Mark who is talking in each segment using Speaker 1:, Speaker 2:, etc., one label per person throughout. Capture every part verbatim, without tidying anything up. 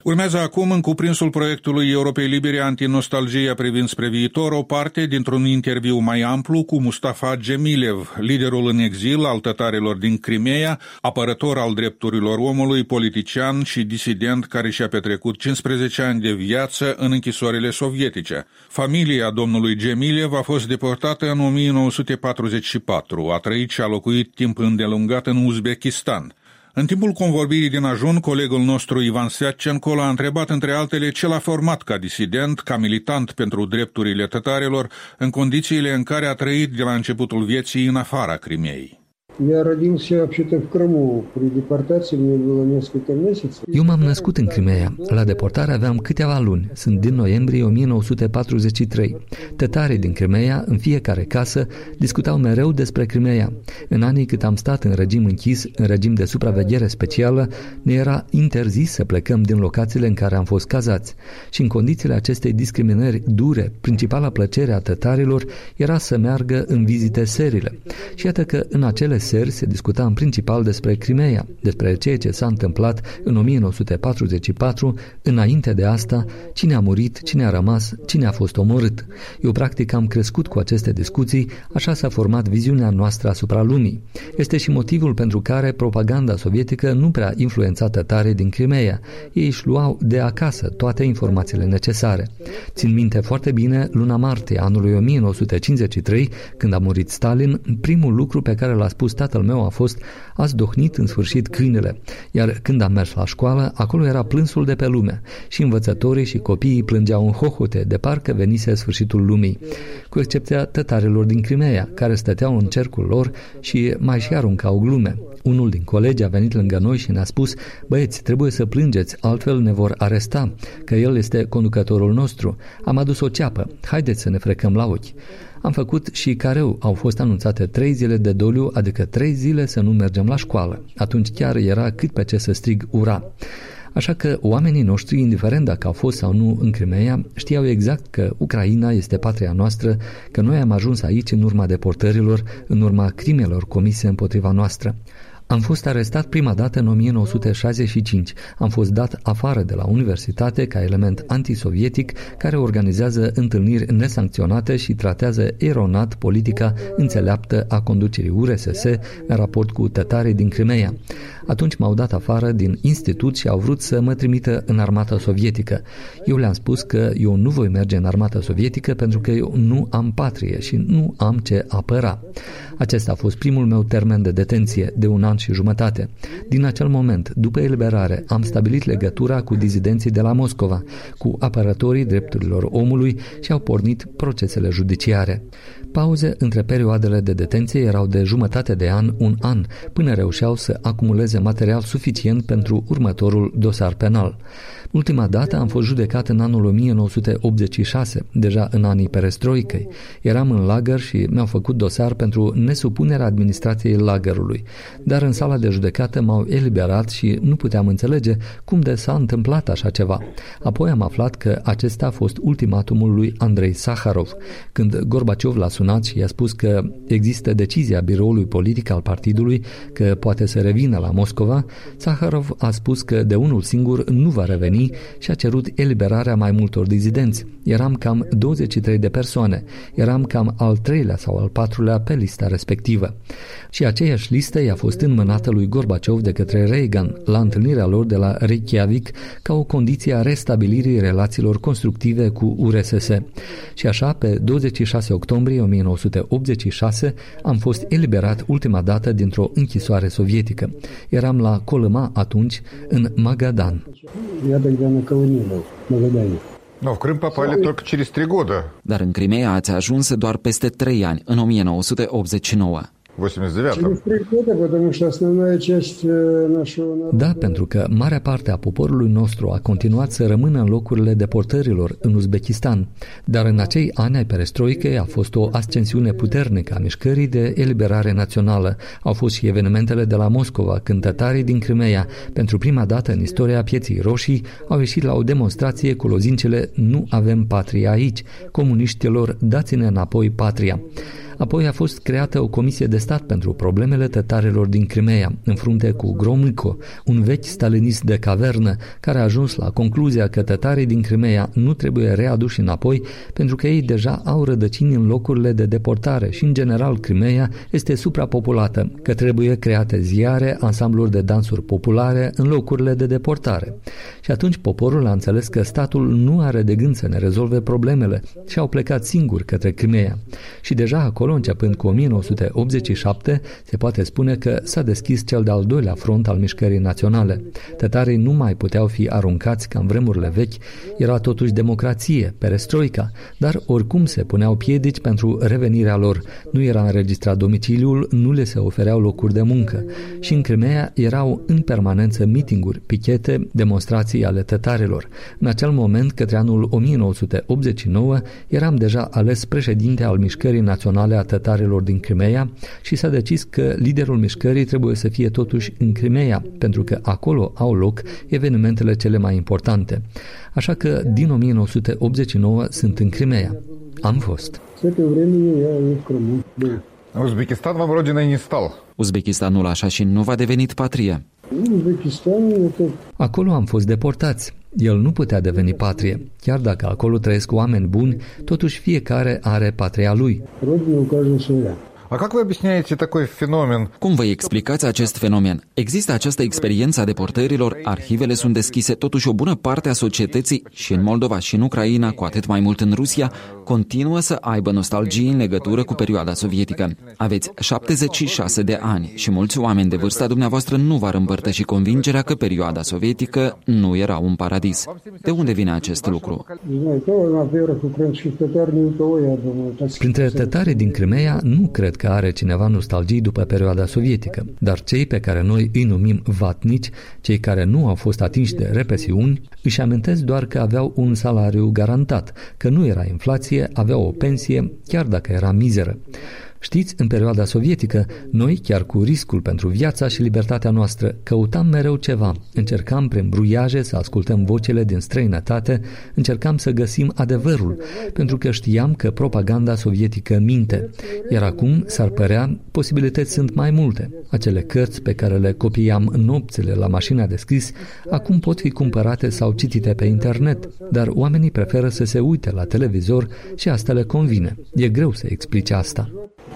Speaker 1: Urmează acum, în cuprinsul proiectului Europei Libere Antinostalgia privind spre viitor, o parte dintr-un interviu mai amplu cu Mustafa Gemilev, liderul în exil al tătarilor din Crimeea, apărător al drepturilor omului, politician și disident care și-a petrecut cincisprezece ani de viață în închisorile sovietice. Familia domnului Gemilev a fost deportată în o mie nouă sute patruzeci și patru, a trăit și a locuit timp îndelungat în Uzbekistan. În timpul convorbirii din ajun, colegul nostru Ivan Seatcenco l-a întrebat între altele ce l-a format ca disident, ca militant pentru drepturile tătarilor, în condițiile în care a trăit de la începutul vieții în afara Crimeei.
Speaker 2: Eu m-am născut în Crimeea. La deportare aveam câteva luni. Sunt din noiembrie o mie nouă sute patruzeci și trei. Tătarii din Crimeea, în fiecare casă, discutau mereu despre Crimeea. În anii cât am stat în regim închis, în regim de supraveghere specială, ne era interzis să plecăm din locațiile în care am fost cazați. Și în condițiile acestei discriminări dure, principala plăcere a tătarilor era să meargă în vizite serile. Și iată că în acele seri se discuta în principal despre Crimeea, despre ceea ce s-a întâmplat în o mie nouă sute patruzeci și patru, înainte de asta, cine a murit, cine a rămas, cine a fost omorât. Eu practic am crescut cu aceste discuții, așa s-a format viziunea noastră asupra lumii. Este și motivul pentru care propaganda sovietică nu prea influența tătarii din Crimeea. Ei își luau de acasă toate informațiile necesare. Țin minte foarte bine luna martie anului o mie nouă sute cincizeci și trei, când a murit Stalin, primul lucru pe care l-a spus tatăl meu a fost: ați dohnit în sfârșit câinele. Iar când am mers la școală, acolo era plânsul de pe lume. Și învățătorii și copiii plângeau în hohote, de parcă venise sfârșitul lumii. Cu excepția tătarilor din Crimeea, care stăteau în cercul lor și mai și aruncau glume. Unul din colegi a venit lângă noi și ne-a spus: băieți, trebuie să plângeți, altfel ne vor aresta, că el este conducătorul nostru. Am adus o ceapă, haideți să ne frecăm la ochi. Am făcut și careu, au fost anunțate trei zile de doliu, adică trei zile să nu mergem la școală. Atunci chiar era cât pe ce să strig ura. Așa că oamenii noștri, indiferent dacă au fost sau nu în Crimeea, știau exact că Ucraina este patria noastră, că noi am ajuns aici în urma deportărilor, în urma crimelor comise împotriva noastră. Am fost arestat prima dată în o mie nouă sute șaizeci și cinci. Am fost dat afară de la universitate ca element antisovietic care organizează întâlniri nesancționate și tratează eronat politica înțeleaptă a conducerii U R S S în raport cu tătarii din Crimeea. Atunci m-au dat afară din institut și au vrut să mă trimită în armata sovietică. Eu le-am spus că eu nu voi merge în armata sovietică pentru că eu nu am patrie și nu am ce apăra. Acesta a fost primul meu termen de detenție, de un an și jumătate. Din acel moment, după eliberare, am stabilit legătura cu dizidenții de la Moscova, cu apărătorii drepturilor omului și au pornit procesele judiciare. Pauze între perioadele de detenție erau de jumătate de an, un an, până reușeau să acumuleze material suficient pentru următorul dosar penal. Ultima dată am fost judecat în anul o mie nouă sute optzeci și șase, deja în anii perestroicăi. Eram în lagăr și mi-au făcut dosar pentru nesupunerea administrației lagărului. Dar în sala de judecată m-au eliberat și nu puteam înțelege cum de s-a întâmplat așa ceva. Apoi am aflat că acesta a fost ultimatumul lui Andrei Saharov. Când Gorbaciov l-a sunat și i-a spus că există decizia biroului politic al partidului că poate să revină la Moscova, Saharov a spus că de unul singur nu va reveni și a cerut eliberarea mai multor dizidenți. Eram cam douăzeci și trei de persoane. Eram cam al treilea sau al patrulea pe lista respectivă. Și aceeași listă i-a fost înmânată lui Gorbaciov de către Reagan la întâlnirea lor de la Reykjavik ca o condiție a restabilirii relațiilor constructive cu U R S S. Și așa, pe douăzeci și șase octombrie o mie nouă sute optzeci și șase, am fost eliberat ultima dată dintr-o închisoare sovietică. Eram la Colăma atunci, în Magadan.
Speaker 3: Но в Крым попали только через три года.
Speaker 4: Dar în Crimea ați ajuns doar peste trei ani, în o mie nouă sute optzeci și nouă.
Speaker 2: Da, pentru că marea parte a poporului nostru a continuat să rămână în locurile deportărilor în Uzbekistan, dar în acei ani ai perestroicei a fost o ascensiune puternică a mișcării de eliberare națională. Au fost și evenimentele de la Moscova, când tătarii din Crimeea, pentru prima dată în istoria Pieții Roșii, au ieșit la o demonstrație cu lozincele "Nu avem patrie aici, comuniștilor, dați-ne înapoi patria". Apoi a fost creată o comisie de stat pentru problemele tătarilor din Crimea, în frunte cu Gromyko, un vechi stalinist de cavernă care a ajuns la concluzia că tătarii din Crimea nu trebuie readuși înapoi pentru că ei deja au rădăcini în locurile de deportare și, în general, Crimea este suprapopulată, că trebuie create ziare, ansambluri de dansuri populare în locurile de deportare. Și atunci poporul a înțeles că statul nu are de gând să ne rezolve problemele și au plecat singuri către Crimea. Și deja acolo, începând cu o mie nouă sute optzeci și șapte, se poate spune că s-a deschis cel de-al doilea front al mișcării naționale. Tătarii nu mai puteau fi aruncați ca în vremurile vechi, era totuși democrație, perestroica, dar oricum se puneau piedici pentru revenirea lor. Nu era înregistrat domiciliul, nu le se ofereau locuri de muncă. Și în Crimea erau în permanență mitinguri, pichete, demonstrații ale tătarilor. În acel moment, către anul o mie nouă sute optzeci și nouă, eram deja ales președinte al mișcării naționale a tătarilor din Crimea și s-a decis că liderul mișcării trebuie să fie totuși în Crimea, pentru că acolo au loc evenimentele cele mai importante. Așa că din o mie nouă sute optzeci și nouă sunt în Crimea. Am fost.
Speaker 3: Uzbekistan вам родиной не стал.
Speaker 4: Uzbekistanul așa și nu va deveni patrie.
Speaker 2: Acolo am fost deportați. El nu putea deveni patrie. Chiar dacă acolo trăiesc oameni buni, totuși fiecare are patria lui.
Speaker 3: А как вы объясняете такой феномен?
Speaker 4: Cum vă explicați acest fenomen? Există această experiență a deportărilor, arhivele sunt deschise, totuși o bună parte a societății, și în Moldova și în Ucraina, cu atât mai mult în Rusia, continuă să aibă nostalgie în legătură cu perioada sovietică. Aveți șaptezeci și șase de ani și mulți oameni de vârsta dumneavoastră nu v-ar împărtăși convingerea că perioada sovietică nu era un paradis. De unde vine acest lucru?
Speaker 2: Printre tătarii din Crimea nu cred că are cineva nostalgii după perioada sovietică, dar cei pe care noi îi numim vatnici, cei care nu au fost atinși de represiuni, își amintesc doar că aveau un salariu garantat, că nu era inflație, aveau o pensie, chiar dacă era mizeră. Știți, în perioada sovietică, noi, chiar cu riscul pentru viața și libertatea noastră, căutam mereu ceva. Încercam prin bruiaje să ascultăm vocile din străinătate, încercam să găsim adevărul, pentru că știam că propaganda sovietică minte. Iar acum, s-ar părea, posibilități sunt mai multe. Acele cărți pe care le copiam nopțile la mașina de scris, acum pot fi cumpărate sau citite pe internet, dar oamenii preferă să se uite la televizor și asta le convine. E greu să explice asta.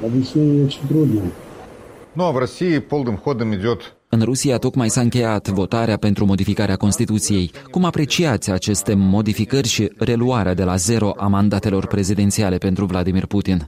Speaker 3: Ну, а в России полным ходом идет.
Speaker 4: În Rusia tocmai s-a încheiat votarea pentru modificarea Constituției. Cum apreciați aceste modificări și reluarea de la zero a mandatelor prezidențiale pentru Vladimir Putin?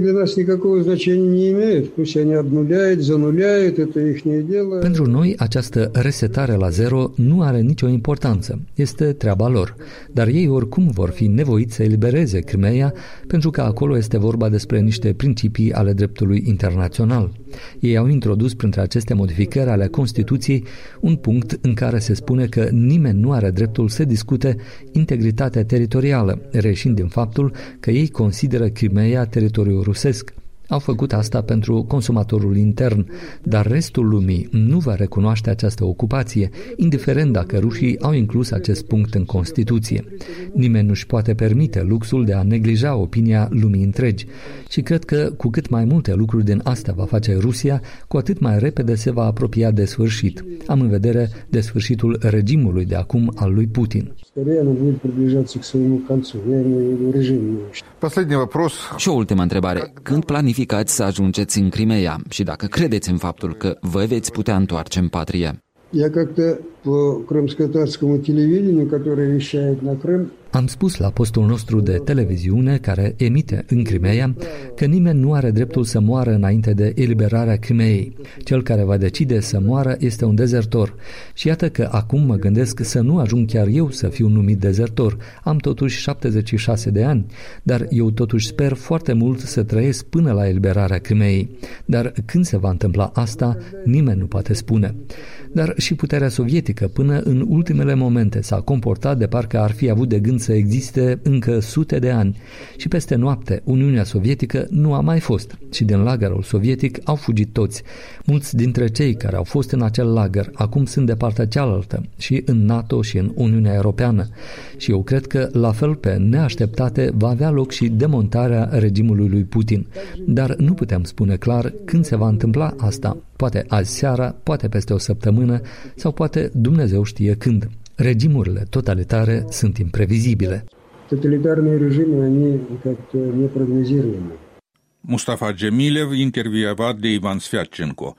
Speaker 2: Pentru noi, această resetare la zero nu are nicio importanță. Este treaba lor. Dar ei oricum vor fi nevoiți să elibereze Crimea, pentru că acolo este vorba despre niște principii ale dreptului internațional. Ei au introdus printre aceste modificări ale Constituției un punct în care se spune că nimeni nu are dreptul să discute integritatea teritorială, reieșind din faptul că ei consideră Crimea teritoriul rusesc. Au făcut asta pentru consumatorul intern, dar restul lumii nu va recunoaște această ocupație, indiferent dacă rușii au inclus acest punct în Constituție. Nimeni nu-și poate permite luxul de a neglija opinia lumii întregi și cred că cu cât mai multe lucruri din astea va face Rusia, cu atât mai repede se va apropia de sfârșit. Am în vedere de sfârșitul regimului de acum al lui Putin.
Speaker 4: Și o ultimă întrebare. Când planificați să ajungeți în Crimea și dacă credeți în faptul că vă veți putea întoarce în patrie?
Speaker 5: Я как-то по крымско-татарскому телевидению, которое вещает на Крым,
Speaker 2: Am spus la postul nostru de televiziune care emite în Crimea că nimeni nu are dreptul să moară înainte de eliberarea Crimeei. Cel care va decide să moară este un dezertor. Și iată că acum mă gândesc să nu ajung chiar eu să fiu numit dezertor. Am totuși șaptezeci și șase de ani, dar eu totuși sper foarte mult să trăiesc până la eliberarea Crimeei. Dar când se va întâmpla asta, nimeni nu poate spune. Dar și puterea sovietică până în ultimele momente s-a comportat de parcă ar fi avut de gând să existe încă sute de ani și peste noapte Uniunea Sovietică nu a mai fost și din lagărul sovietic au fugit toți. Mulți dintre cei care au fost în acel lagăr acum sunt de partea cealaltă și în NATO și în Uniunea Europeană și eu cred că la fel pe neașteptate va avea loc și demontarea regimului lui Putin. Dar nu putem spune clar când se va întâmpla asta. Poate azi seara, poate peste o săptămână sau poate Dumnezeu știe când. Regimurile totalitare sunt imprevizibile.
Speaker 5: Totalitarные режимы, они как-то непрогнозируемы.
Speaker 1: Mustafa Gemilev, intervievat de Ivan Sviatchenko.